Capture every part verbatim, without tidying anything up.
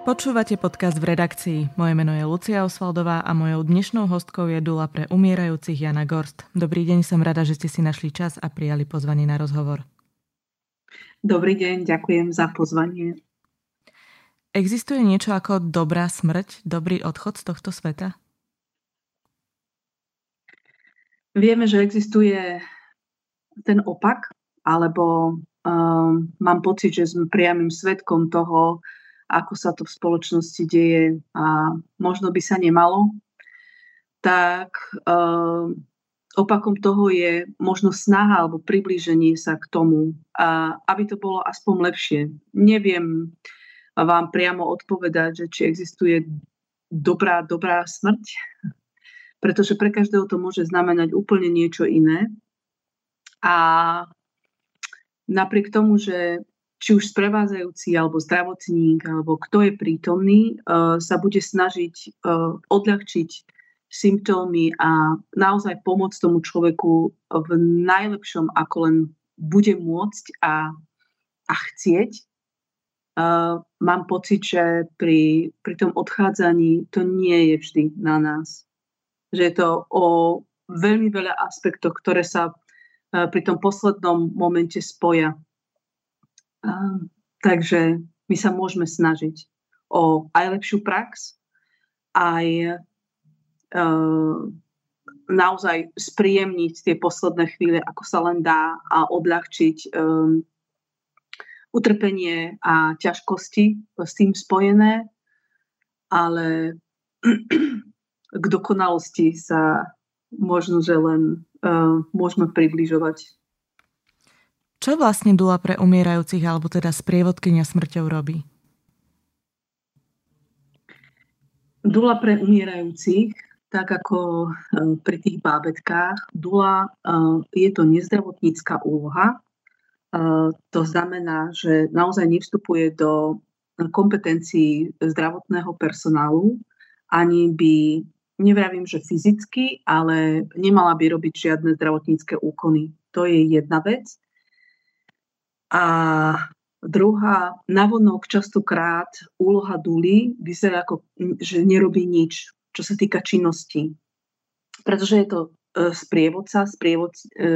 Počúvate podcast V redakcii. Moje meno je Lucia Osvaldová a mojou dnešnou hostkou je dula pre umierajúcich Jana Gorst. Dobrý deň, som rada, že ste si našli čas a prijali pozvanie na rozhovor. Dobrý deň, ďakujem za pozvanie. Existuje niečo ako dobrá smrť, dobrý odchod z tohto sveta? Vieme, že existuje ten opak, alebo um, mám pocit, že sme priamym svedkom toho, ako sa to v spoločnosti deje a možno by sa nemalo, tak um, opakom toho je možno snaha alebo priblíženie sa k tomu, a aby to bolo aspoň lepšie. Neviem vám priamo odpovedať, že či existuje dobrá, dobrá smrť, pretože pre každého to môže znamenať úplne niečo iné. A napriek tomu, že či už sprevádzajúci, alebo zdravotník, alebo kto je prítomný, sa bude snažiť odľahčiť symptómy a naozaj pomôcť tomu človeku v najlepšom, ako len bude môcť a, a chcieť. Mám pocit, že pri, pri tom odchádzaní to nie je vždy na nás. Že je to o veľmi veľa aspektoch, ktoré sa pri tom poslednom momente spoja. Uh, takže my sa môžeme snažiť o aj lepšiu prax, aj uh, naozaj spríjemniť tie posledné chvíle, ako sa len dá, a odľahčiť um, utrpenie a ťažkosti s tým spojené, ale k dokonalosti sa možno, že len uh, môžeme približovať. Čo vlastne dula pre umierajúcich, alebo teda sprievodkyňa smrťou robí? Dula pre umierajúcich, tak ako pri tých bábetkách, dula je to nezdravotnícka úloha. To znamená, že naozaj nevstupuje do kompetencií zdravotného personálu, ani by, nevravím, že fyzicky, ale nemala by robiť žiadne zdravotnícke úkony. To je jedna vec. A druhá, navonok častokrát úloha duly vyzerá ako, že nerobí nič, čo sa týka činnosti. Pretože je to sprievodca, sprievod,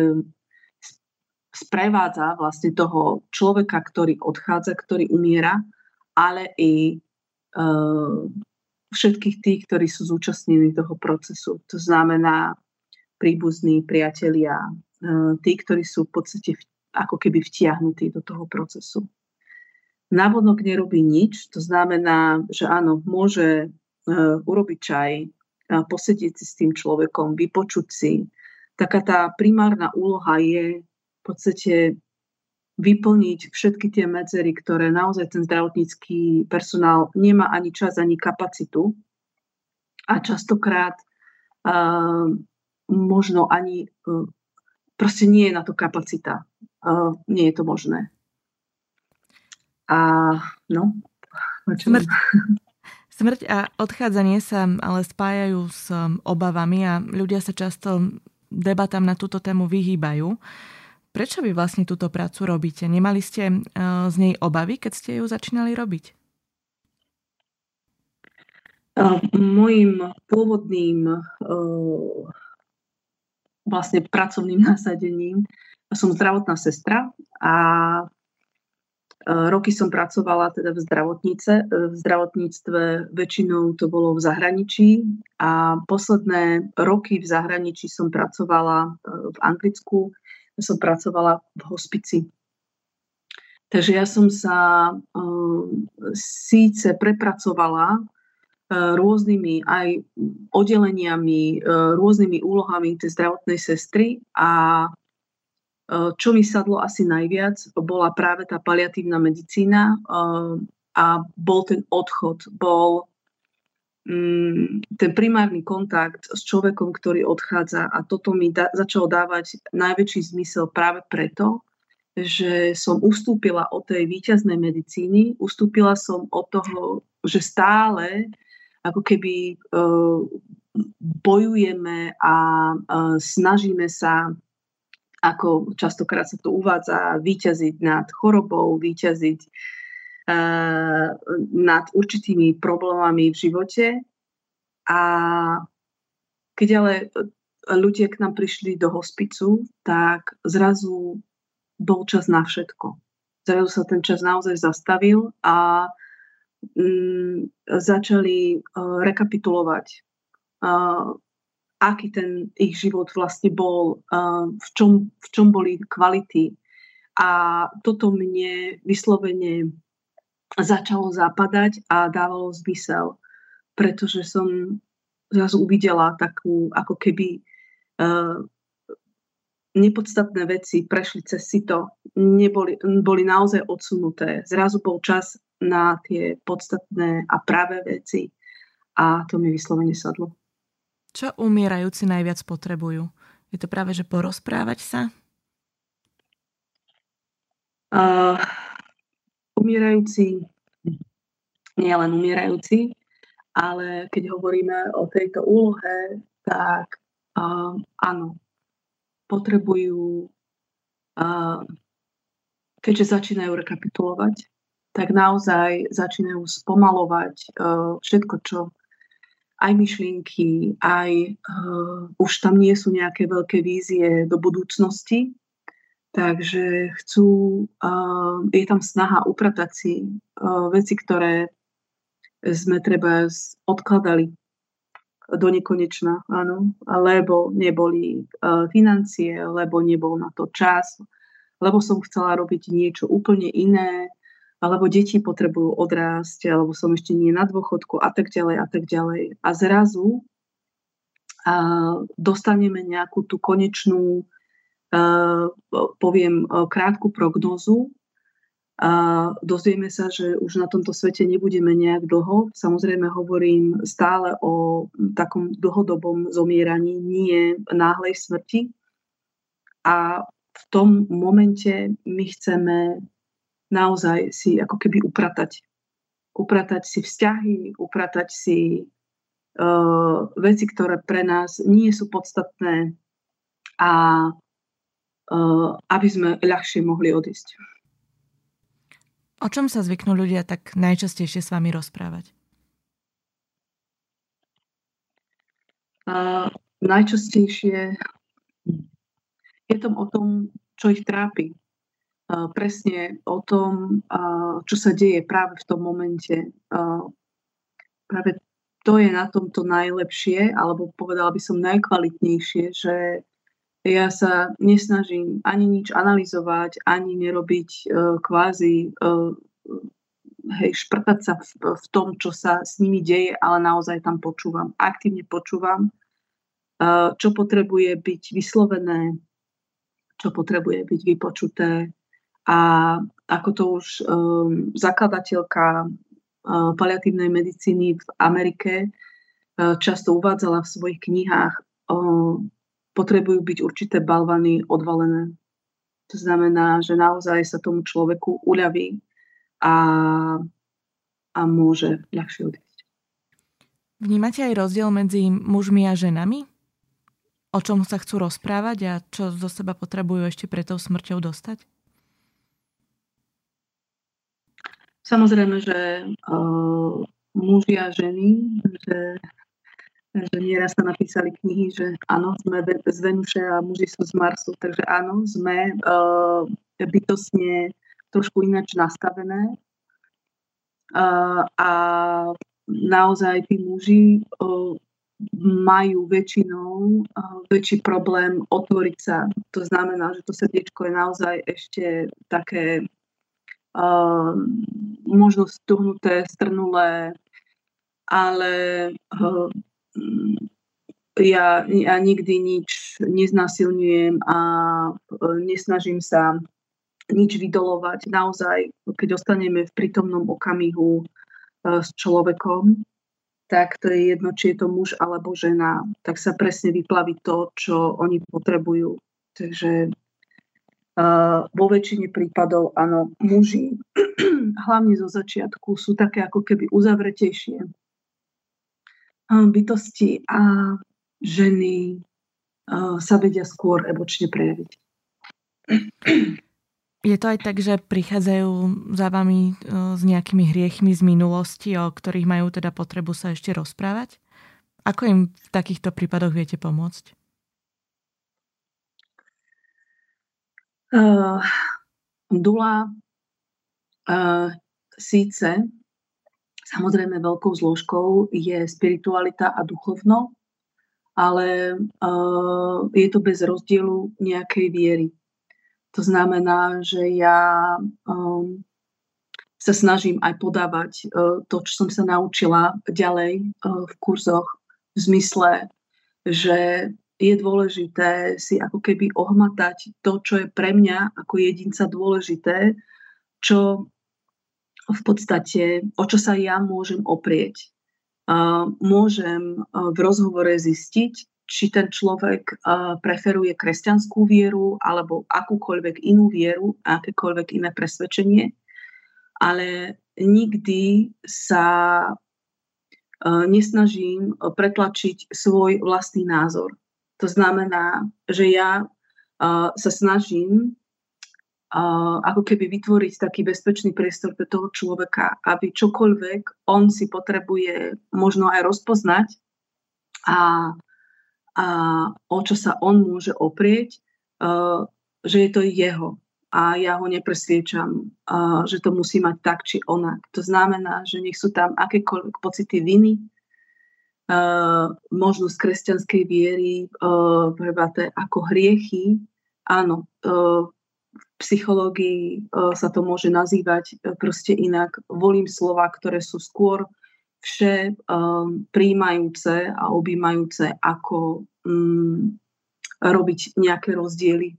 sprevádza vlastne toho človeka, ktorý odchádza, ktorý umiera, ale i všetkých tých, ktorí sú zúčastnení toho procesu. To znamená príbuzní, priatelia, tí, ktorí sú v podstate v ako keby vtiahnutý do toho procesu. Navonok nerobí nič, to znamená, že áno, môže uh, urobiť čaj, uh, posedieť si s tým človekom, vypočuť si. Taká tá primárna úloha je v podstate vyplniť všetky tie medzery, ktoré naozaj ten zdravotnícky personál nemá ani čas, ani kapacitu. A častokrát uh, možno ani uh, proste nie je na to kapacita. Uh, nie je to možné. A no, Smrť, smrť a odchádzanie sa ale spájajú s obavami a ľudia sa často debatám na túto tému vyhýbajú. Prečo vy vlastne túto prácu robíte? Nemali ste uh, z nej obavy, keď ste ju začínali robiť? Uh, mojím pôvodným uh, vlastne pracovným nasadením som zdravotná sestra a roky som pracovala teda v zdravotnice, v zdravotníctve, väčšinou to bolo v zahraničí a posledné roky v zahraničí som pracovala v Anglicku, som pracovala v hospici. Takže ja som sa um, síce prepracovala uh, rôznymi aj oddeleniami, uh, rôznymi úlohami tej zdravotnej sestry a čo mi sadlo asi najviac, bola práve tá paliatívna medicína a bol ten odchod, bol ten primárny kontakt s človekom, ktorý odchádza a toto mi da- začalo dávať najväčší zmysel práve preto, že som ustúpila od tej víťaznej medicíny, ustúpila som od toho, že stále ako keby bojujeme a snažíme sa, ako častokrát sa to uvádza, víťaziť nad chorobou, víťaziť nad určitými problémami v živote. A keď ale ľudia k nám prišli do hospicu, tak zrazu bol čas na všetko. Zrazu sa ten čas naozaj zastavil a mm, začali uh, rekapitulovať, uh, aký ten ich život vlastne bol, uh, v, čom, v čom boli kvality. A toto mne vyslovene začalo zapadať a dávalo zmysel, pretože som zrazu uvidela takú, ako keby uh, nepodstatné veci prešli cez sito, neboli, boli naozaj odsunuté. Zrazu bol čas na tie podstatné a pravé veci a to mi vyslovene sadlo. Čo umierajúci najviac potrebujú? Je to práve, že porozprávať sa? Uh, umierajúci, nie len umierajúci, ale keď hovoríme o tejto úlohe, tak uh, áno, potrebujú, uh, keďže začínajú rekapitulovať, tak naozaj začínajú spomalovať uh, všetko, čo aj myšlienky, aj uh, už tam nie sú nejaké veľké vízie do budúcnosti, takže chcú, uh, je tam snaha upratať si uh, veci, ktoré sme treba odkladali do nekonečna, áno, lebo neboli uh, financie, lebo nebol na to čas, lebo som chcela robiť niečo úplne iné, alebo deti potrebujú odrásť, alebo som ešte nie na dôchodku a tak ďalej a tak ďalej. A zrazu uh, dostaneme nejakú tú konečnú, uh, poviem, uh, krátku prognózu, a dozvieme sa, že už na tomto svete nebudeme nejak dlho. Samozrejme hovorím stále o takom dlhodobom zomieraní, nie náhlej smrti. A v tom momente my chceme naozaj si ako keby upratať. Upratať si vzťahy, upratať si uh, veci, ktoré pre nás nie sú podstatné a uh, aby sme ľahšie mohli odísť. O čom sa zvyknú ľudia tak najčastejšie s vami rozprávať? Uh, najčastejšie je to o tom, čo ich trápi. Uh, presne o tom, uh, čo sa deje práve v tom momente. Uh, práve to je na tomto najlepšie, alebo povedala by som najkvalitnejšie, že ja sa nesnažím ani nič analyzovať, ani nerobiť uh, kvázi, uh, hej, šprtať sa v, v tom, čo sa s nimi deje, ale naozaj tam počúvam. Aktívne počúvam, uh, čo potrebuje byť vyslovené, čo potrebuje byť vypočuté. A ako to už um, zakladateľka uh, paliatívnej medicíny v Amerike uh, často uvádzala v svojich knihách, uh, potrebujú byť určité balvany odvalené. To znamená, že naozaj sa tomu človeku uľaví a, a môže ľahšie odísť. Vnímate aj rozdiel medzi mužmi a ženami? O čom sa chcú rozprávať a čo zo seba potrebujú ešte pred tou smrťou dostať? Samozrejme, že uh, muži a ženy, že že nieraz sa napísali knihy, že áno, sme z Venuše a muži sú z Marsu, takže áno, sme uh, bytostne trošku ináč nastavené. Uh, a naozaj tí muži uh, majú väčšinou uh, väčší problém otvoriť sa. To znamená, že to srdiečko je naozaj ešte také uh, možno stuhnuté, strnulé, ale uh, Ja, ja nikdy nič neznásilňujem a nesnažím sa nič vydolovať. Naozaj, keď ostaneme v prítomnom okamihu s človekom, tak to je jedno, či je to muž alebo žena, tak sa presne vyplaví to, čo oni potrebujú. Takže uh, vo väčšine prípadov, áno, muži, hlavne zo začiatku, sú také ako keby uzavretejšie bytosti a ženy uh, sa vedia skôr emočne prejaviť. Je to aj tak, že prichádzajú za vami s nejakými hriechmi z minulosti, o ktorých majú teda potrebu sa ešte rozprávať? Ako im v takýchto prípadoch viete pomôcť? Uh, Dula uh, síce samozrejme veľkou zložkou je spiritualita a duchovno, ale uh, je to bez rozdielu nejakej viery. To znamená, že ja um, sa snažím aj podávať uh, to, čo som sa naučila ďalej uh, v kurzoch, v zmysle, že je dôležité si ako keby ohmatať to, čo je pre mňa ako jedinca dôležité, čo v podstate, o čo sa ja môžem oprieť. Uh, môžem uh, v rozhovore zistiť, či ten človek uh, preferuje kresťanskú vieru alebo akúkoľvek inú vieru, akékoľvek iné presvedčenie, ale nikdy sa uh, nesnažím pretlačiť svoj vlastný názor. To znamená, že ja uh, sa snažím uh, ako keby vytvoriť taký bezpečný priestor pre toho človeka, aby čokoľvek on si potrebuje možno aj rozpoznať a a o čo sa on môže oprieť, uh, že je to jeho. A ja ho nepresviečam, uh, že to musí mať tak či onak. To znamená, že nech sú tam akékoľvek pocity viny, uh, možno z kresťanskej viery, uh, prebaté ako hriechy. Áno, uh, v psychológii uh, sa to môže nazývať uh, proste inak. Volím slova, ktoré sú skôr vše um, prijímajúce a objímajúce, ako um, robiť nejaké rozdiely.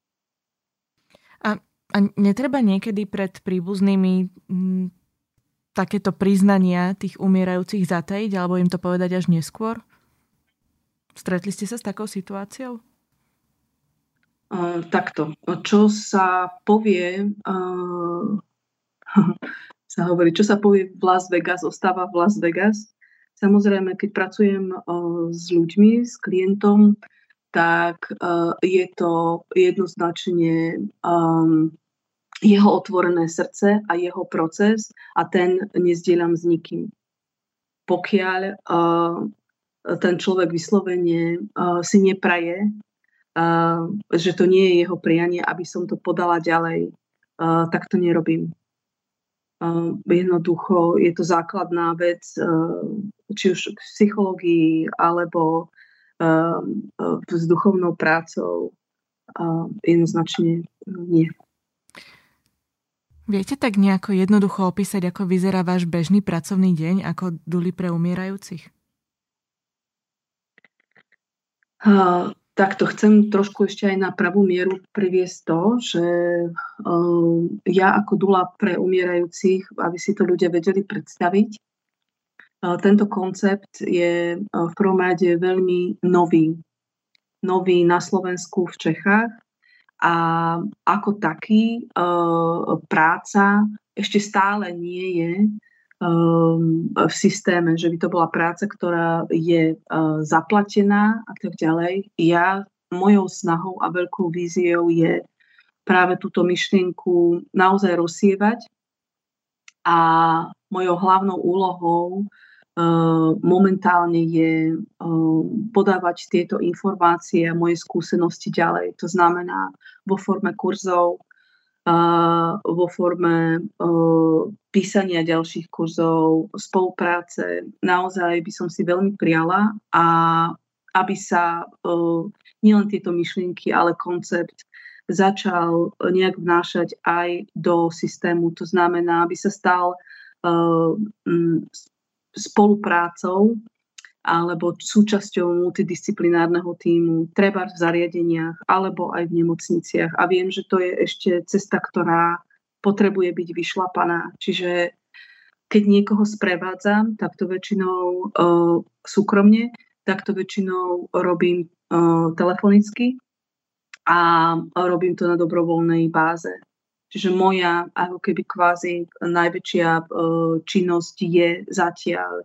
A, a netreba niekedy pred príbuznými um, takéto priznania tých umierajúcich zatajiť, alebo im to povedať až neskôr? Stretli ste sa s takou situáciou? Uh, takto. Čo sa povie... Uh, sa hovorí, čo sa povie v Las Vegas, ostáva v Las Vegas. Samozrejme, keď pracujem uh, s ľuďmi, s klientom, tak uh, je to jednoznačne um, jeho otvorené srdce a jeho proces a ten nezdieľam s nikým. Pokiaľ uh, ten človek vyslovene uh, si nepraje, uh, že to nie je jeho prianie, aby som to podala ďalej, uh, tak to nerobím. Uh, jednoducho je to základná vec, uh, či už v psychológii alebo uh, uh, s duchovnou prácou. Uh, jednoznačne nie. Viete tak nejako jednoducho opísať, ako vyzerá váš bežný pracovný deň ako duly pre umierajúcich? Uh, Takto chcem trošku ešte aj na pravú mieru priviesť to, že uh, ja ako dula pre umierajúcich, aby si to ľudia vedeli predstaviť, uh, tento koncept je uh, v prvom rade veľmi nový. Nový na Slovensku, v Čechách a ako taký uh, práca ešte stále nie je v systéme, že by to bola práca, ktorá je uh, zaplatená a tak ďalej. Ja, mojou snahou a veľkou víziou je práve túto myšlienku naozaj rozsievať a mojou hlavnou úlohou uh, momentálne je uh, podávať tieto informácie a moje skúsenosti ďalej. To znamená vo forme kurzov, Uh, vo forme uh, písania ďalších kurzov, spolupráce. Naozaj by som si veľmi priala, a aby sa uh, nielen tieto myšlienky, ale koncept začal nejak vnášať aj do systému. To znamená, aby sa stal uh, m, spoluprácou alebo súčasťou multidisciplinárneho tímu, treba v zariadeniach alebo aj v nemocniciach. A viem, že to je ešte cesta, ktorá potrebuje byť vyšlapaná. Čiže keď niekoho sprevádzam, tak to väčšinou uh, súkromne, tak to väčšinou robím uh, telefonicky a robím to na dobrovoľnej báze. Čiže moja ako keby kvázi najväčšia uh, činnosť je zatiaľ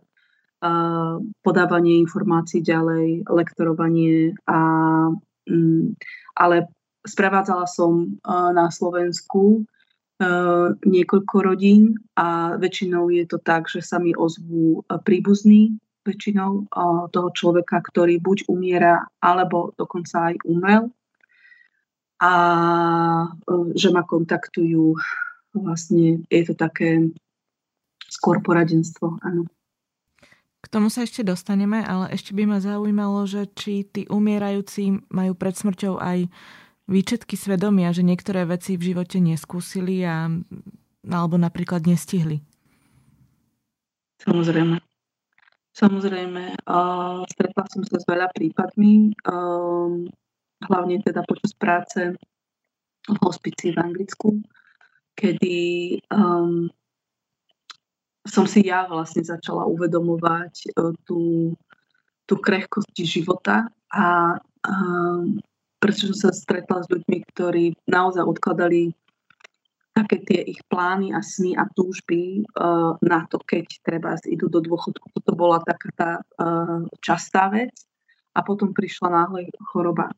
podávanie informácií ďalej, lektorovanie, a, ale Sprevádzala som na Slovensku niekoľko rodín a väčšinou je to tak, že sa mi ozvú príbuzní väčšinou toho človeka, ktorý buď umiera, alebo dokonca aj umrel. A že ma kontaktujú. Vlastne je to také skôr poradenstvo, áno. K tomu sa ešte dostaneme, ale ešte by ma zaujímalo, že či tí umierajúci majú pred smrťou aj výčetky svedomia, že niektoré veci v živote neskúsili a, alebo napríklad nestihli. Samozrejme. Samozrejme. Uh, stretla som sa s veľa prípadmi, uh, hlavne teda počas práce v hospicii v Anglicku, kedy um, som si ja vlastne začala uvedomovať uh, tú, tú krehkosť života a um, pretože som sa stretla s ľuďmi, ktorí naozaj odkladali také tie ich plány a sny a túžby uh, na to, keď treba idú do dôchodku. Toto bola taká tá uh, častá vec a potom prišla náhle choroba.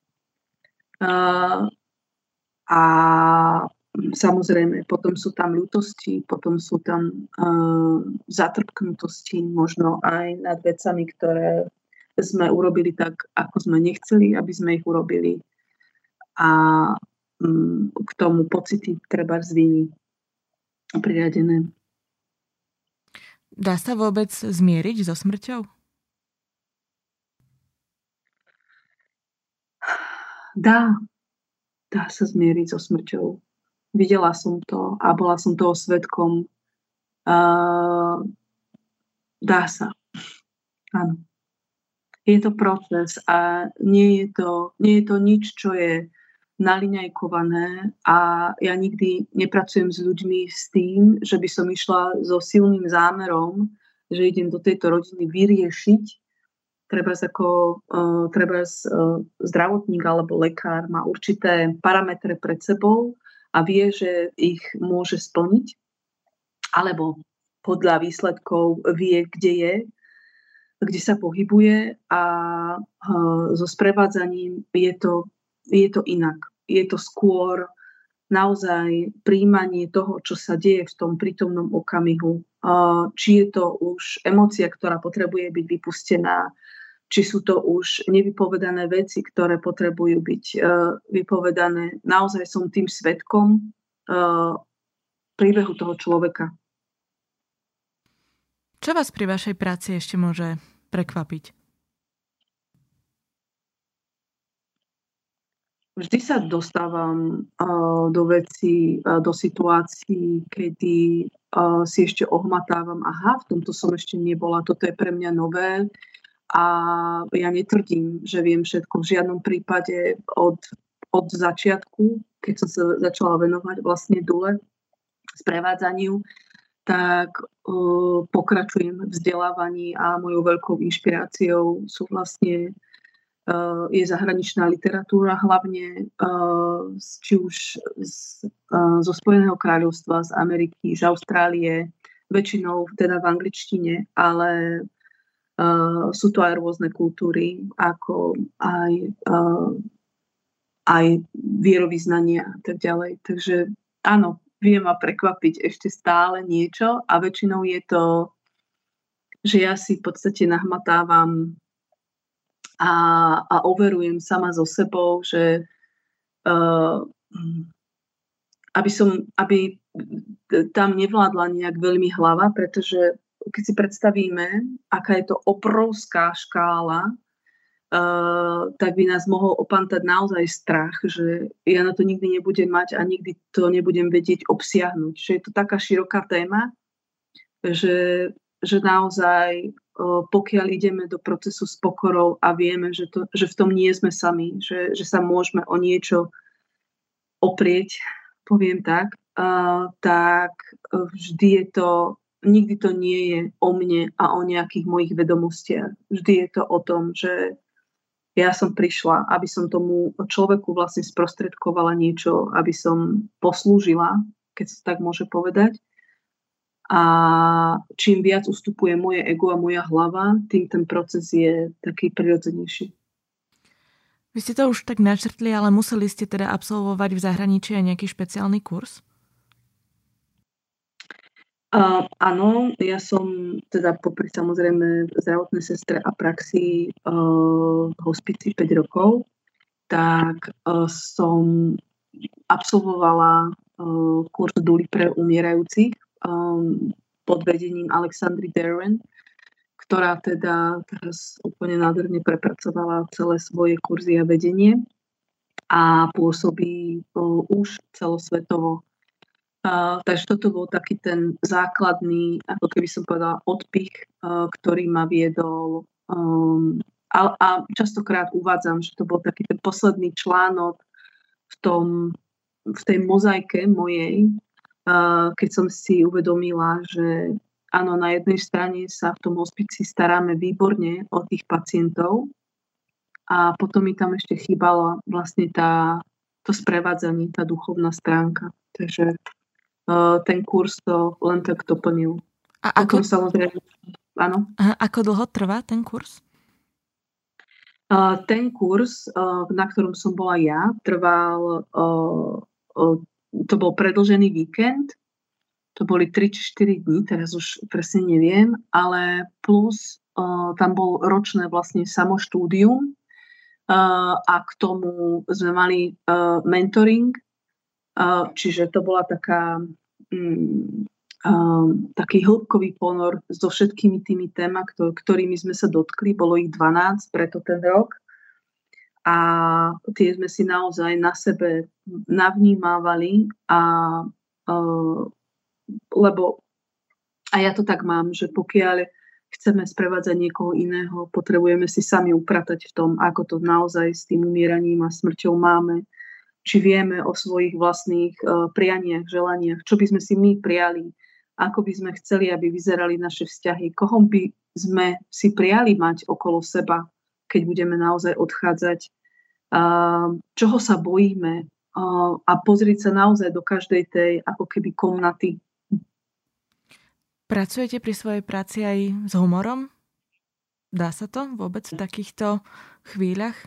Uh, a samozrejme, potom sú tam ľútosti, potom sú tam uh, zatrpknutosti, možno aj nad vecami, ktoré sme urobili tak, ako sme nechceli, aby sme ich urobili. A um, k tomu pocity treba zviny priradené. Dá sa vôbec zmieriť so smrťou? Dá. Dá sa zmieriť so smrťou. Videla som to a bola som toho svedkom. Uh, dá sa. Áno. Je to proces a nie je to, nie je to nič, čo je naliňajkované a ja nikdy nepracujem s ľuďmi s tým, že by som išla so silným zámerom, že idem do tejto rodiny vyriešiť. Treba ako uh, treba uh, zdravotník alebo lekár má určité parametre pred sebou a vie, že ich môže splniť, alebo podľa výsledkov vie, kde je, kde sa pohybuje a uh, so sprevádzaním je to, je to inak. Je to skôr naozaj prijímanie toho, čo sa deje v tom prítomnom okamihu. Uh, či je to už emócia, ktorá potrebuje byť vypustená, či sú to už nevypovedané veci, ktoré potrebujú byť uh, vypovedané. Naozaj som tým svedkom uh, príbehu toho človeka. Čo vás pri vašej práci ešte môže prekvapiť? Vždy sa dostávam uh, do vecí, uh, do situácií, kedy uh, si ešte ohmatávam, aha, v tomto som ešte nebola, toto je pre mňa nové. A ja netvrdím, že viem všetko. V žiadnom prípade od, od začiatku, keď som sa začala venovať vlastne dule, sprevádzaniu, tak uh, pokračujem v vzdelávaní a mojou veľkou inšpiráciou sú vlastne uh, je zahraničná literatúra, hlavne uh, či už z, uh, zo Spojeného kráľovstva, z Ameriky, z Austrálie, väčšinou teda v angličtine, ale Uh, sú to aj rôzne kultúry, ako aj, uh, aj vierovyznania a tak ďalej. Takže áno, vie ma prekvapiť ešte stále niečo a väčšinou je to, že ja si v podstate nahmatávam a, a overujem sama so sebou, že uh, aby som, aby tam nevládla nejak veľmi hlava, pretože keď si predstavíme, aká je to obrovská škála, uh, tak by nás mohol opantať naozaj strach, že ja na to nikdy nebudem mať a nikdy to nebudem vedieť obsiahnuť. Že je to taká široká téma, že, že naozaj uh, pokiaľ ideme do procesu s pokorou a vieme, že, to, že v tom nie sme sami, že, že sa môžeme o niečo oprieť, poviem tak, uh, tak vždy je to nikdy to nie je o mne a o nejakých mojich vedomostiach. Vždy je to o tom, že ja som prišla, aby som tomu človeku vlastne sprostredkovala niečo, aby som poslúžila, keď sa tak môže povedať. A čím viac ustupuje moje ego a moja hlava, tým ten proces je taký prirodzenejší. Vy ste to už tak načrtli, ale museli ste teda absolvovať v zahraničí aj nejaký špeciálny kurz? Uh, áno, ja som teda popri samozrejme zdravotnej sestre a praxi uh, v hospici päť rokov, tak uh, som absolvovala uh, kurz Duly pre umierajúcich um, pod vedením Alexandry Derwent, ktorá teda teraz úplne nádherne prepracovala celé svoje kurzy a vedenie a pôsobí uh, už celosvetovo. Uh, takže toto bol taký ten základný, ako keby som povedala, odpich, uh, ktorý ma viedol. Um, a, a častokrát uvádzam, že to bol taký ten posledný článok v, tom, v tej mozaike mojej, uh, keď som si uvedomila, že áno, na jednej strane sa v tom hospici staráme výborne o tých pacientov a potom mi tam ešte chýbala vlastne tá, to sprevádzanie, tá duchovná stránka. Takže ten kurz to len tak doplnil. A ako, samozrejme, áno. A ako dlho trvá ten kurz? Uh, ten kurz, uh, na ktorom som bola ja, trval, uh, uh, to bol predĺžený víkend, to boli tri či štyri dní, teraz už presne neviem, ale plus uh, tam bol ročné vlastne samoštúdium uh, a k tomu sme mali uh, mentoring. Uh, čiže to bola taká, um, um, taký hĺbkový ponor so všetkými tými témami, ktorými sme sa dotkli. Bolo ich dvanásť preto ten rok. A tie sme si naozaj na sebe navnímávali. A, uh, lebo a ja to tak mám, že pokiaľ chceme sprevádzať niekoho iného, potrebujeme si sami upratať v tom, ako to naozaj s tým umieraním a smrťou máme. Či vieme o svojich vlastných uh, prianiach, želaniach, čo by sme si my prijali, ako by sme chceli, aby vyzerali naše vzťahy, koho by sme si prijali mať okolo seba, keď budeme naozaj odchádzať, uh, čoho sa bojíme uh, a pozrieť sa naozaj do každej tej ako keby komnaty. Pracujete pri svojej práci aj s humorom? Dá sa to vôbec v takýchto chvíľach?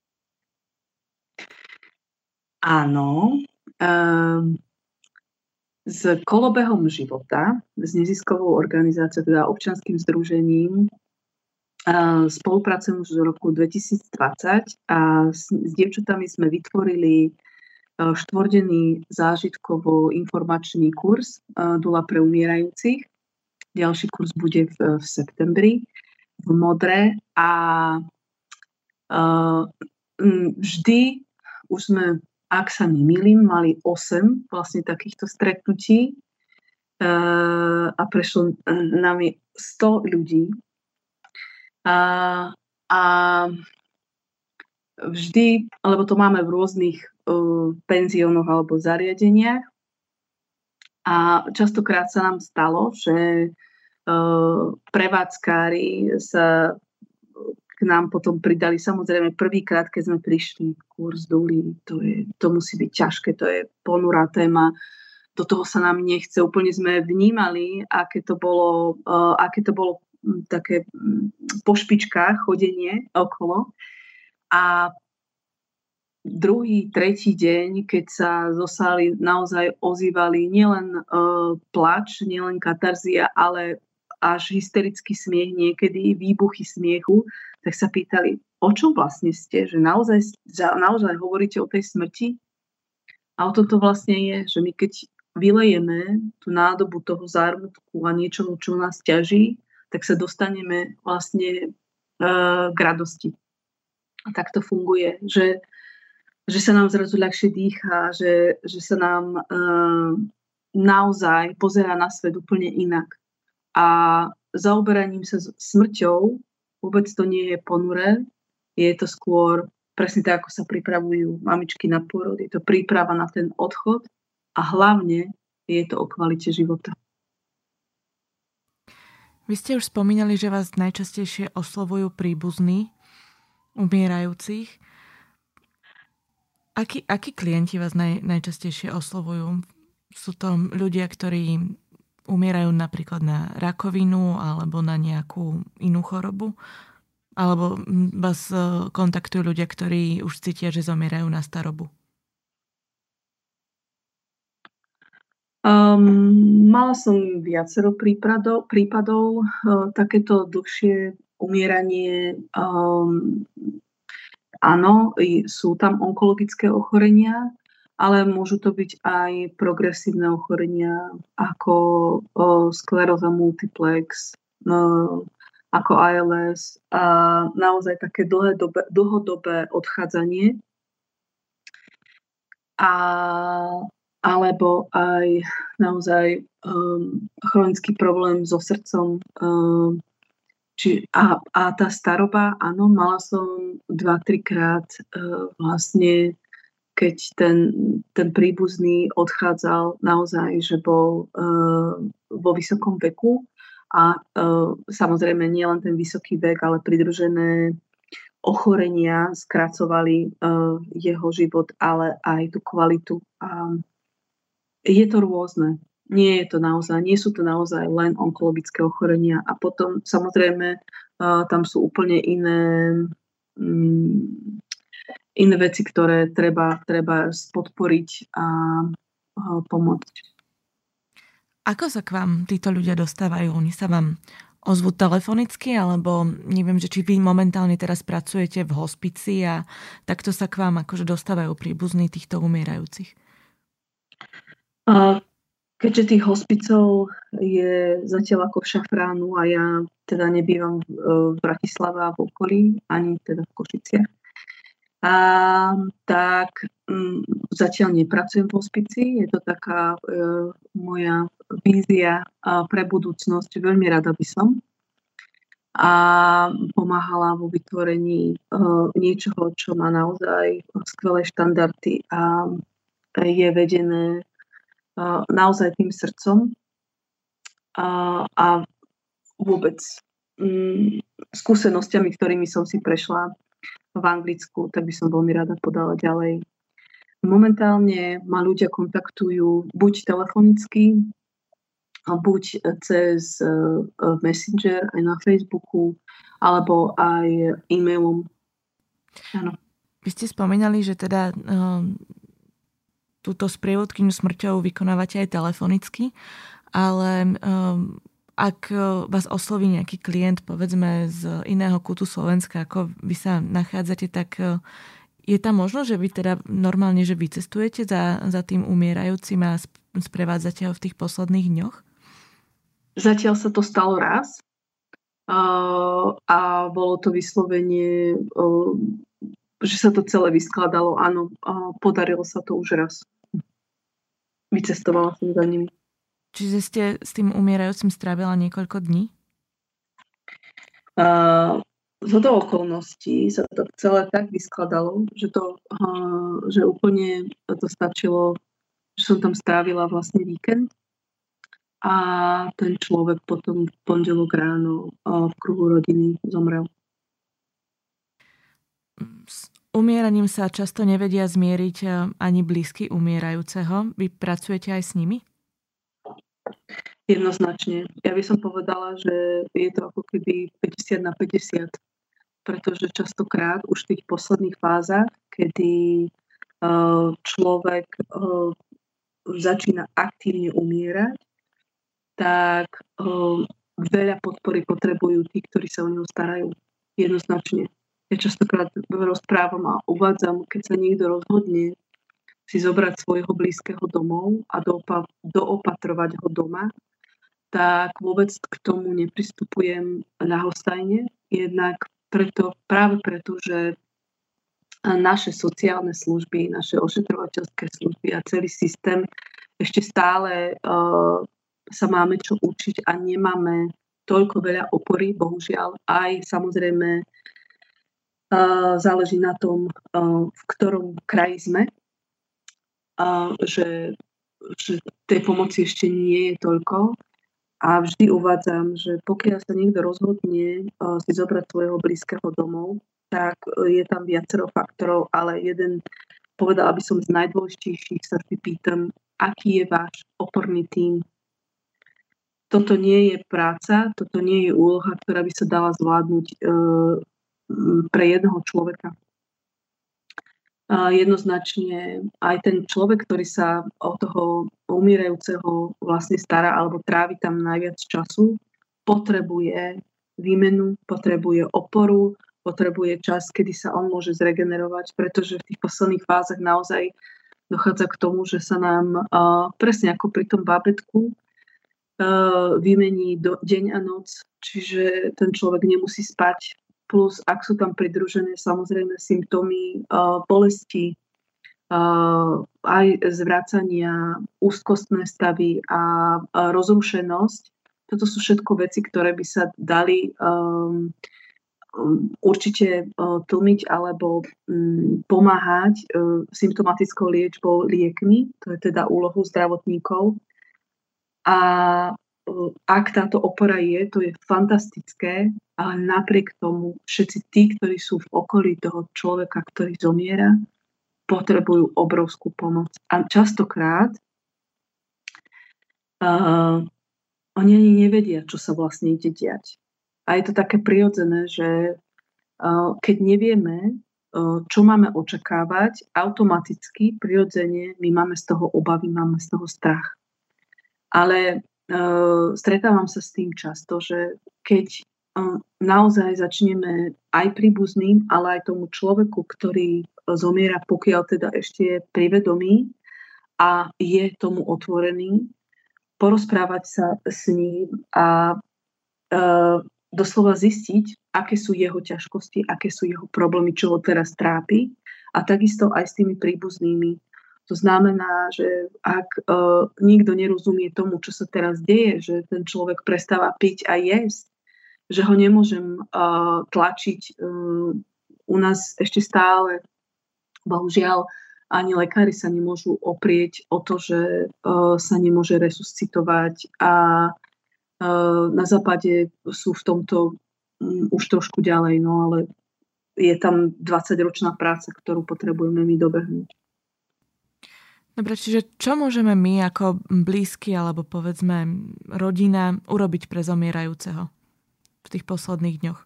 Áno, um, s Kolobehom života, s neziskovou organizáciou, teda občianskym združením, uh, spolupracujem už v roku dvetisícdvadsať a s, s dievčatami sme vytvorili uh, štvordenný zážitkovo-informačný kurz uh, Dula pre umierajúcich. Ďalší kurz bude v, v septembri v Modre a uh, vždy už sme, ak sa nemýlim, mali osem vlastne takýchto stretnutí uh, a prešlo nami sto ľudí. Uh, a vždy, lebo to máme v rôznych uh, penziónoch alebo zariadeniach a častokrát sa nám stalo, že uh, prevádzkári sa k nám potom pridali. Samozrejme, prvýkrát, keď sme prišli kurz Duly, to, je, to musí byť ťažké, to je ponurá téma, do toho sa nám nechce. Úplne sme vnímali, aké to bolo, uh, aké to bolo um, také um, po špičkách chodenie okolo. A druhý, tretí deň, keď sa zo sály naozaj ozývali nielen uh, plač, nielen katarzia, ale až hysterický smiech, niekedy výbuchy smiechu, tak sa pýtali, o čom vlastne ste? Že naozaj, naozaj hovoríte o tej smrti? A o tom to vlastne je, že my keď vylejeme tú nádobu toho zármutku a niečoho, čo nás ťaží, tak sa dostaneme vlastne uh, k radosti. A tak to funguje, že, že sa nám zrazu ľahšie dýchá, že, že sa nám uh, naozaj pozerá na svet úplne inak. A zaoberaním sa smrťou vôbec to nie je ponuré, je to skôr presne tak, ako sa pripravujú mamičky na pôrod, je to príprava na ten odchod a hlavne je to o kvalite života. Vy ste už spomínali, že vás najčastejšie oslovujú príbuzní umierajúcich. Akí, akí klienti vás naj, najčastejšie oslovujú? Sú to ľudia, ktorí umierajú napríklad na rakovinu alebo na nejakú inú chorobu? alebo vás kontaktujú ľudia, ktorí už cítia, že zomierajú na starobu? Um, mala som viacero prípadov, prípadov uh, takéto dlhšie umieranie. Um, áno, sú tam onkologické ochorenia, ale môžu to byť aj progresívne ochorenia ako uh, skleróza multiplex, uh, ako í el es a naozaj také dlhé dobe, dlhodobé odchádzanie. A alebo aj naozaj um, chronický problém so srdcom. Um, či, a, a tá staroba, áno, mala som dva, trikrát uh, vlastne, keď ten, ten príbuzný odchádzal naozaj, že bol uh, vo vysokom veku a uh, samozrejme nie len ten vysoký vek, ale pridružené ochorenia skracovali uh, jeho život, ale aj tú kvalitu. A je to rôzne. Nie je to naozaj, nie sú to naozaj len onkologické ochorenia. A potom samozrejme uh, tam sú úplne iné, um, iné veci, ktoré treba, treba podporiť a uh, pomôcť. Ako sa k vám títo ľudia dostávajú? Oni sa vám ozvú telefonicky, alebo neviem, že či vy momentálne teraz pracujete v hospici a takto sa k vám akože dostávajú príbuzní týchto umierajúcich? Keďže tých hospicov je zatiaľ ako v Šafránu a ja teda nebývam v Bratislave a v okolí, ani teda v Košiciach, a tak m, zatiaľ nepracujem v hospici. Je to taká e, moja vízia pre budúcnosť. Veľmi rada by som. A pomáhala vo vytvorení e, niečoho, čo má naozaj skvelé štandardy a je vedené naozaj tým srdcom a, a vôbec mm, skúsenosťami, ktorými som si prešla v Anglicku, tak by som veľmi rada podala ďalej. Momentálne ma ľudia kontaktujú buď telefonicky, buď cez uh, Messenger aj na Facebooku, alebo aj e-mailom. Áno. Vy ste spomínali, že teda um... túto sprievodkyňu smrťou vykonávate aj telefonicky, ale um, ak vás osloví nejaký klient, povedzme z iného kútu Slovenska, ako vy sa nachádzate, tak uh, je tam možno, že vy teda normálne, že vycestujete za, za tým umierajúcim a sprevádzate ho v tých posledných dňoch? Zatiaľ sa to stalo raz uh, a bolo to vyslovene uh, že sa to celé vyskladalo. Áno, podarilo sa to už raz. Vycestovala som za nimi. Čiže ste s tým umierajúcim strávila niekoľko dní? Uh, zhodou okolností sa to celé tak vyskladalo, že, to, uh, že úplne to stačilo, že som tam strávila vlastne víkend a ten človek potom v pondelok ráno uh, v kruhu rodiny zomrel. S umieraním sa často nevedia zmieriť ani blízky umierajúceho. Vy pracujete aj s nimi? Jednoznačne. Ja by som povedala, že je to ako keby päťdesiat na päťdesiat, pretože častokrát už v tých posledných fázach, kedy človek začína aktívne umierať, tak veľa podpory potrebujú tí, ktorí sa o neho starajú. Jednoznačne. Ja častokrát rozprávam a uvádzam, keď sa niekto rozhodne si zobrať svojho blízkeho domov a doopa- doopatrovať ho doma, tak vôbec k tomu nepristupujem ľahostajne. Jednak preto, práve preto, že naše sociálne služby, naše ošetrovateľské služby a celý systém ešte stále uh, sa máme čo učiť a nemáme toľko veľa opory, bohužiaľ. Aj samozrejme Uh, záleží na tom, uh, v ktorom kraji sme, uh, že, že tej pomoci ešte nie je toľko. A vždy uvádzam, že pokiaľ sa niekto rozhodne uh, si zobrať svojho blízkeho domov, tak uh, je tam viacero faktorov, ale jeden, povedala by som, z najdôležitejších sa si pýtam, aký je váš oporný tím. Toto nie je práca, toto nie je úloha, ktorá by sa dala zvládnuť uh, pre jedného človeka. Jednoznačne aj ten človek, ktorý sa o toho umierajúceho vlastne stará alebo trávi tam najviac času, potrebuje výmenu, potrebuje oporu, potrebuje čas, kedy sa on môže zregenerovať, pretože v tých posledných fázach naozaj dochádza k tomu, že sa nám uh, presne ako pri tom bábätku uh, vymení do, deň a noc, čiže ten človek nemusí spať. Plus, ak sú tam pridružené samozrejme symptómy uh, bolesti, uh, aj zvracania, úzkostné stavy a uh, rozrušenosť. Toto sú všetko veci, ktoré by sa dali um, um, určite uh, tlmiť alebo um, pomáhať uh, symptomatickou liečbou liekmi. To je teda úlohou zdravotníkov. A uh, ak táto opora je, to je fantastické, ale napriek tomu všetci tí, ktorí sú v okolí toho človeka, ktorý zomiera, potrebujú obrovskú pomoc. A častokrát uh, oni ani nevedia, čo sa vlastne ide diať. A je to také prirodzené, že uh, keď nevieme, uh, čo máme očakávať, automaticky, prirodzene, my máme z toho obavy, máme z toho strach. Ale uh, stretávam sa s tým často, že keď naozaj začneme aj príbuzným, ale aj tomu človeku, ktorý zomiera, pokiaľ teda ešte je pri vedomí a je tomu otvorený, porozprávať sa s ním a e, doslova zistiť, aké sú jeho ťažkosti, aké sú jeho problémy, čo ho teraz trápi, a takisto aj s tými príbuznými. To znamená, že ak e, nikto nerozumie tomu, čo sa teraz deje, že ten človek prestáva piť a jesť, že ho nemôžem uh, tlačiť. Uh, u nás ešte stále, bohužiaľ, ani lekári sa nemôžu oprieť o to, že uh, sa nemôže resuscitovať, a uh, na západe sú v tomto um, už trošku ďalej, no ale je tam dvadsaťročná práca, ktorú potrebujeme my dobehnúť. Dobre, čiže čo môžeme my ako blízky alebo povedzme rodina urobiť pre zomierajúceho v tých posledných dňoch?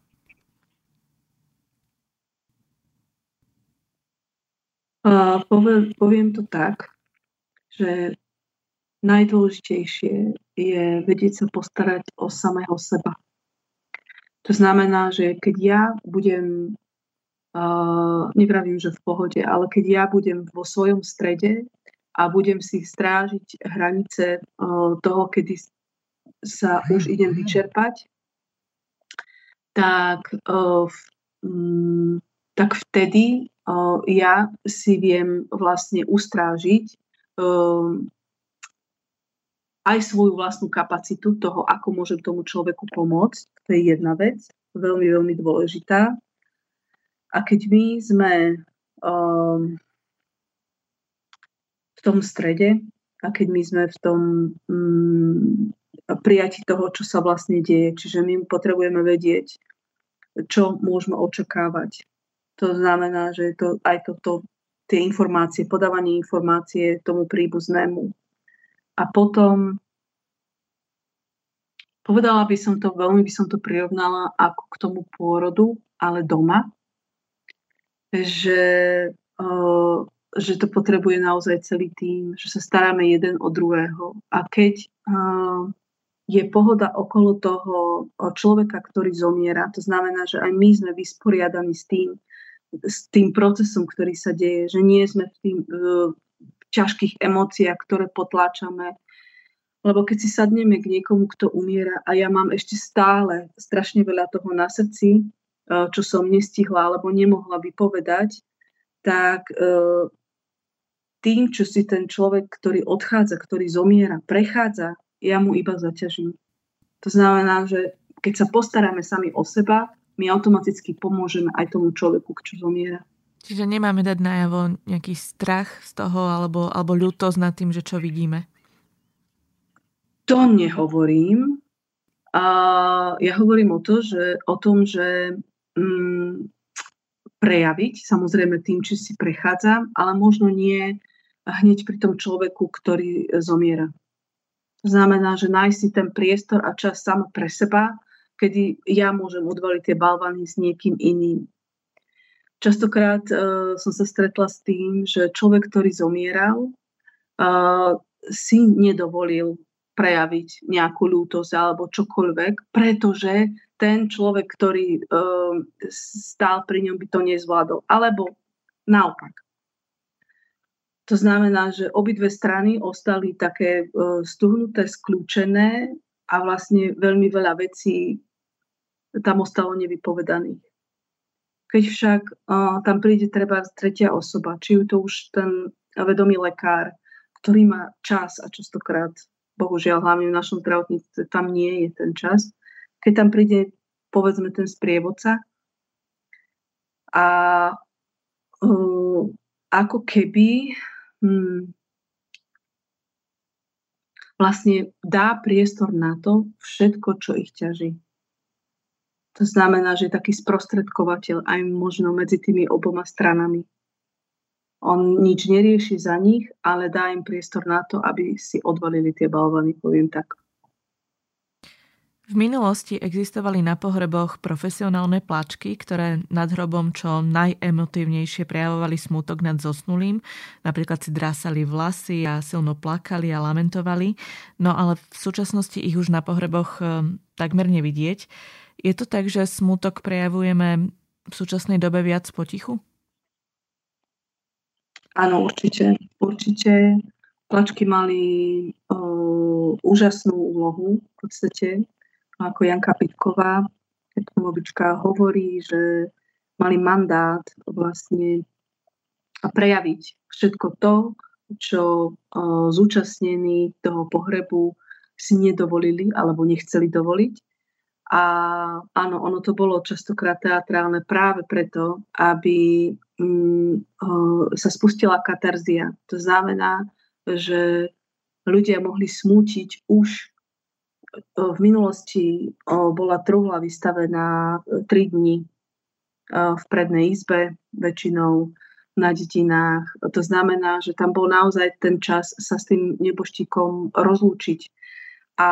Uh, poviem, poviem to tak, že najdôležitejšie je vedieť sa postarať o samého seba. To znamená, že keď ja budem, uh, nevravím, že v pohode, ale keď ja budem vo svojom strede a budem si strážiť hranice uh, toho, kedy sa už idem vyčerpať, tak, uh, um, tak vtedy uh, ja si viem vlastne ustrážiť uh, aj svoju vlastnú kapacitu toho, ako môžem tomu človeku pomôcť. To je jedna vec, veľmi, veľmi dôležitá. A keď my sme um, v tom strede a keď my sme v tom um, prijatí toho, čo sa vlastne deje. Čiže my potrebujeme vedieť, čo môžeme očakávať. To znamená, že to, aj toto, tie informácie, podávanie informácie tomu príbuznému. A potom, povedala by som to, veľmi by som to prirovnala ako k tomu pôrodu, ale doma. Že, uh, že to potrebuje naozaj celý tím, že sa staráme jeden o druhého. A keď uh, je pohoda okolo toho človeka, ktorý zomiera. To znamená, že aj my sme vysporiadaní s tým, s tým procesom, ktorý sa deje, že nie sme v tým v ťažkých emóciách, ktoré potláčame. Lebo keď si sadneme k niekomu, kto umiera, a ja mám ešte stále strašne veľa toho na srdci, čo som nestihla alebo nemohla vypovedať, tak tým, čo si ten človek, ktorý odchádza, ktorý zomiera, prechádza, ja mu iba zaťažím. To znamená, že keď sa postaráme sami o seba, my automaticky pomôžeme aj tomu človeku, čo zomiera. Čiže nemáme dať najavo nejaký strach z toho alebo, alebo ľútosť nad tým, že čo vidíme? To nehovorím. A ja hovorím o, to, že, o tom, že mm, prejaviť, samozrejme tým, či si prechádzam, ale možno nie hneď pri tom človeku, ktorý zomiera. To znamená, že nájsť si ten priestor a čas samo pre seba, kedy ja môžem odvaliť tie balvany s niekým iným. častokrát uh, som sa stretla s tým, že človek, ktorý zomieral, uh, si nedovolil prejaviť nejakú ľútosť alebo čokoľvek, pretože ten človek, ktorý uh, stál pri ňom, by to nezvládol. Alebo naopak. To znamená, že obidve strany ostali také uh, stuhnuté, skľúčené a vlastne veľmi veľa vecí tam ostalo nevypovedaných. Keď však uh, tam príde treba tretia osoba, či ju to už ten vedomý lekár, ktorý má čas a častokrát, bohužiaľ, hlavne v našom zdravotníctve, tam nie je ten čas. Keď tam príde, povedzme, ten sprievodca a uh, ako keby Hmm. vlastne dá priestor na to všetko, čo ich ťaží. To znamená, že je taký sprostredkovateľ aj možno medzi tými oboma stranami. On nič nerieši za nich, ale dá im priestor na to, aby si odvalili tie balvany, poviem tak. V minulosti existovali na pohreboch profesionálne plačky, ktoré nad hrobom čo najemotívnejšie prejavovali smútok nad zosnulým. Napríklad si drásali vlasy a silno plakali a lamentovali. No ale v súčasnosti ich už na pohreboch takmer nevidieť. Je to tak, že smútok prejavujeme v súčasnej dobe viac potichu? Áno, určite. Určite. Plačky mali uh, úžasnú úlohu v podstate. Ako Janka Pitková, etnologička, hovorí, že mali mandát vlastne prejaviť všetko to, čo uh, zúčastnení toho pohrebu si nedovolili alebo nechceli dovoliť. A áno, ono to bolo častokrát teatrálne práve preto, aby um, uh, sa spustila katarzia. To znamená, že ľudia mohli smútiť už. V minulosti bola truhla vystavená tri dni v prednej izbe, väčšinou na dedinách. To znamená, že tam bol naozaj ten čas sa s tým neboštíkom rozlúčiť. A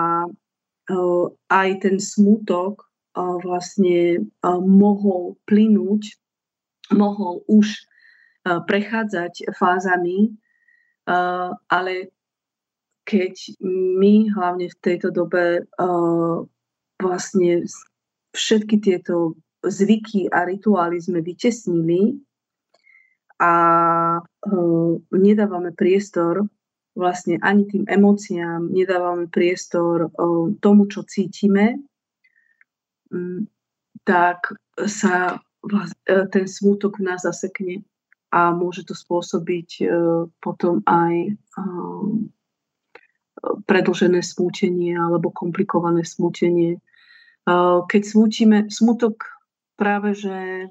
aj ten smútok vlastne mohol plynúť, mohol už prechádzať fázami, ale keď my hlavne v tejto dobe uh, vlastne všetky tieto zvyky a rituály sme vytesnili a uh, nedávame priestor vlastne ani tým emóciám, nedávame priestor uh, tomu, čo cítime, um, tak sa vlast, uh, ten smútok v nás zasekne a môže to spôsobiť uh, potom aj uh, predĺžené smútenie alebo komplikované smútenie. Keď smútime, smutok práve, že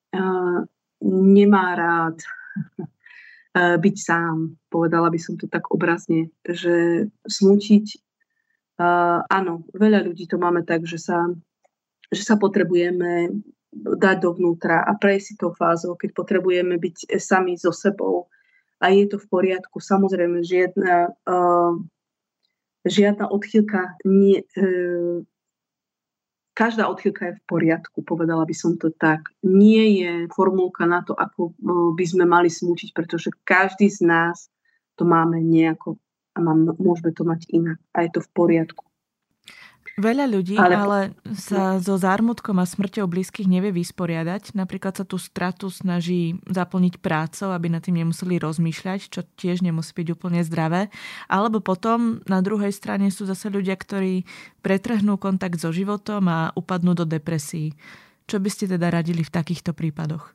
nemá rád byť sám. Povedala by som to tak obrazne. Že smútiť, áno, veľa ľudí to máme tak, že sa, že sa potrebujeme dať dovnútra a prejsť si tou fázou, keď potrebujeme byť sami so sebou. A je to v poriadku. Samozrejme, žiadna Žiadna odchýlka, nie, e, každá odchýlka je v poriadku, povedala by som to tak. Nie je formulka na to, ako by sme mali smútiť, pretože každý z nás to máme nejako a máme, môžeme to mať inak a je to v poriadku. Veľa ľudí ale, ale sa so zármutkom a smrťou blízkych nevie vysporiadať. Napríklad sa tú stratu snaží zaplniť prácou, aby nad tým nemuseli rozmýšľať, čo tiež nemusí byť úplne zdravé. Alebo potom na druhej strane sú zase ľudia, ktorí pretrhnú kontakt so životom a upadnú do depresií. Čo by ste teda radili v takýchto prípadoch?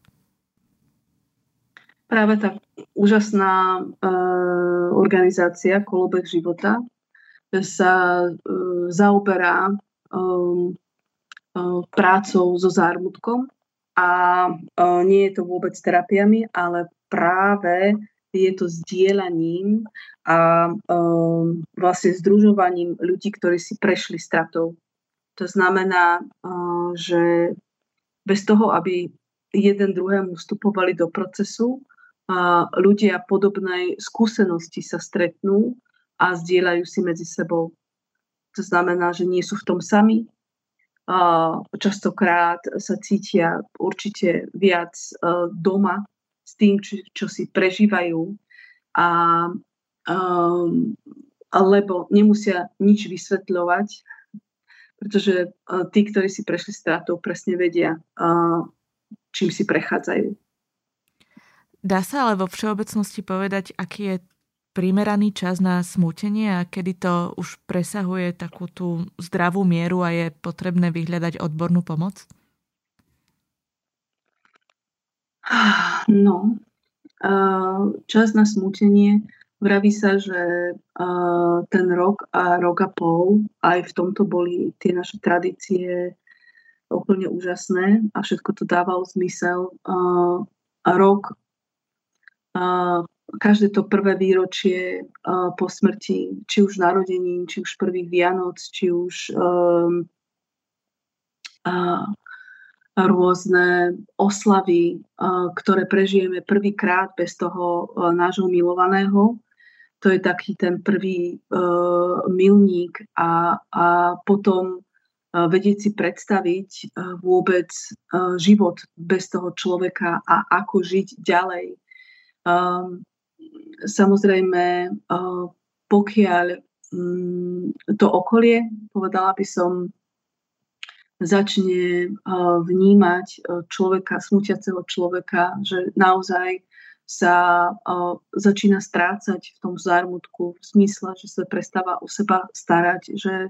Práve tá úžasná e, organizácia Kolobeh života sa uh, zaoberá um, uh, prácou so zármutkom a uh, nie je to vôbec terapiami, ale práve je to zdieľaním a um, vlastne združovaním ľudí, ktorí si prešli stratou. To znamená, uh, že bez toho, aby jeden druhému vstupovali do procesu, uh, ľudia podobnej skúsenosti sa stretnú a zdieľajú si medzi sebou. To znamená, že nie sú v tom sami častokrát sa cítia určite viac doma s tým, čo, čo si prežívajú, a, um, lebo nemusia nič vysvetľovať, pretože tí, ktorí si prešli stratou, presne vedia, čím si prechádzajú. Dá sa ale vo všeobecnosti povedať, aký je primeraný čas na smútenie a kedy to už presahuje takú tú zdravú mieru a je potrebné vyhľadať odbornú pomoc? No, čas na smútenie, vraví sa, že ten rok a rok a pol, aj v tomto boli tie naše tradície úplne úžasné a všetko to dávalo zmysel. A rok, každé to prvé výročie uh, po smrti, či už narodenín, či už prvých Vianoc, či už um, uh, rôzne oslavy, uh, ktoré prežijeme prvýkrát bez toho uh, nášho milovaného. To je taký ten prvý uh, milník a, a potom uh, vedieť si predstaviť uh, vôbec uh, život bez toho človeka a ako žiť ďalej. Um, Samozrejme, pokiaľ to okolie, povedala by som, začne vnímať človeka, smútiaceho človeka, že naozaj sa začína strácať v tom zármutku, v zmysle, že sa prestáva o seba starať, že,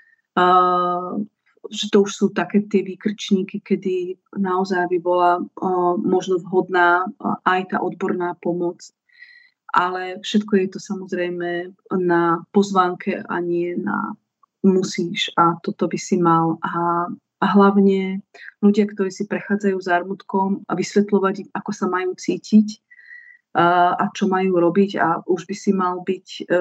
že to už sú také tie výkrčníky, kedy naozaj by bola možno vhodná aj tá odborná pomoc. Ale všetko je to samozrejme na pozvánke a nie na musíš a toto by si mal. A, a hlavne ľudia, ktorí si prechádzajú zármutkom a vysvetľovať im, ako sa majú cítiť a, a čo majú robiť a už by si mal byť e,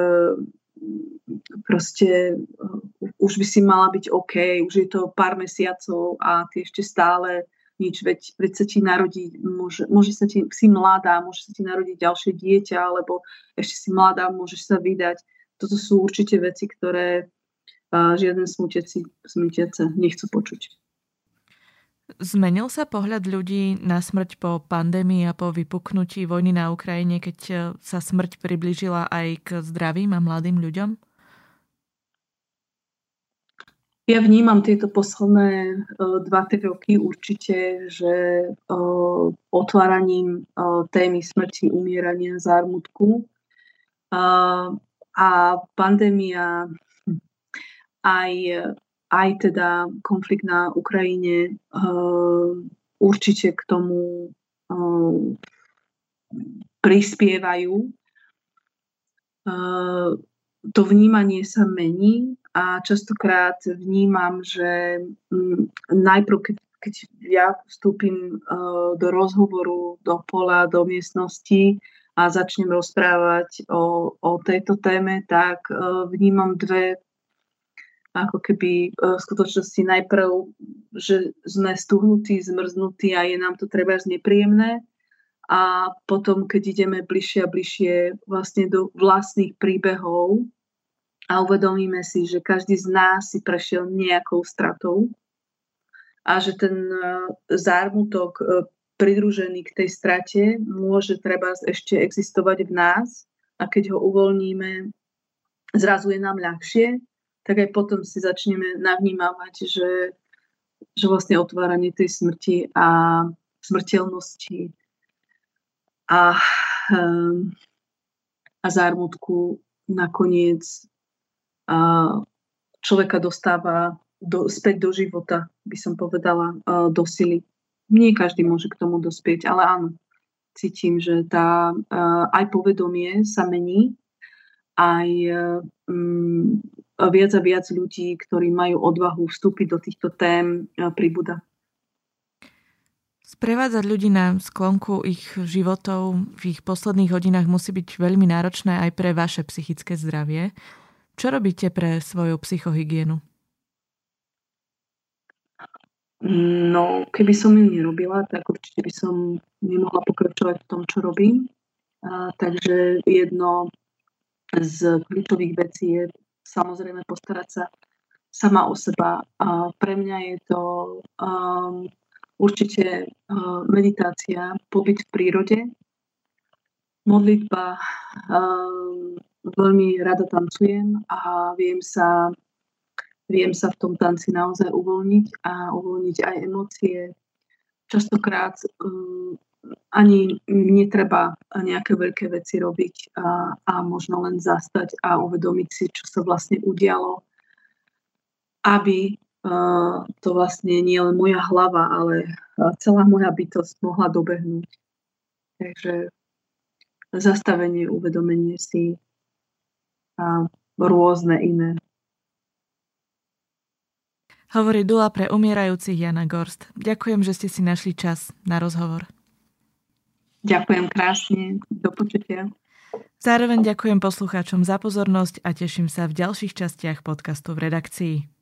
proste už by si mala byť OK, už je to pár mesiacov a ty ešte stále nič, veď, veď sa ti narodí, môže, môže sa ti, si mladá, môže sa ti narodiť ďalšie dieťa, alebo ešte si mladá, môžeš sa vydať. Toto sú určite veci, ktoré uh, žiaden smútiaci, smútiace nechcú počuť. Zmenil sa pohľad ľudí na smrť po pandémii a po vypuknutí vojny na Ukrajine, keď sa smrť priblížila aj k zdravým a mladým ľuďom? Ja vnímam tieto posledné dva tri roky určite, že uh, otváraním uh, témy smrti, umierania, zármutku uh, a pandémia, aj, aj teda konflikt na Ukrajine uh, určite k tomu uh, prispievajú. Uh, to vnímanie sa mení. A častokrát vnímam, že najprv, keď, keď ja vstúpim do rozhovoru, do pola, do miestnosti a začnem rozprávať o, o tejto téme, tak vnímam dve ako keby v skutočnosti najprv, že sme stuhnutí, zmrznutí a je nám to trebárs nepríjemné. A potom, keď ideme bližšie a bližšie vlastne do vlastných príbehov, a uvedomíme si, že každý z nás si prešiel nejakou stratou a že ten zármutok pridružený k tej strate môže treba ešte existovať v nás a keď ho uvoľníme, zrazu je nám ľahšie, tak aj potom si začneme navnímavať, že, že vlastne otváranie tej smrti a smrteľnosti a, a zármutku nakoniec a človeka dostáva do, späť do života, by som povedala, do sily. Nie každý môže k tomu dospieť, ale áno, cítim, že tá aj povedomie sa mení, aj um, viac a viac ľudí, ktorí majú odvahu vstúpiť do týchto tém, pribúda. Sprevádzať ľudí na sklonku ich životov v ich posledných hodinách musí byť veľmi náročné aj pre vaše psychické zdravie. Čo robíte pre svoju psychohygienu? No, keby som ju nerobila, tak určite by som nemohla pokračovať v tom, čo robím. A, takže jedno z kľúčových vecí je samozrejme postarať sa sama o seba. A pre mňa je to um, určite uh, meditácia, pobyt v prírode, modlitba. Um, veľmi rada tancujem a viem sa, viem sa v tom tanci naozaj uvoľniť a uvoľniť aj emócie. Častokrát um, ani netreba nejaké veľké veci robiť a, a možno len zastať a uvedomiť si, čo sa vlastne udialo, aby uh, to vlastne nie len moja hlava, ale celá moja bytosť mohla dobehnúť. Takže zastavenie, uvedomenie si a rôzne iné. Hovorí dula pre umierajúcich Jana Gorst. Ďakujem, že ste si našli čas na rozhovor. Ďakujem krásne. Do počutia. Zároveň ďakujem poslucháčom za pozornosť a teším sa v ďalších častiach podcastu v redakcii.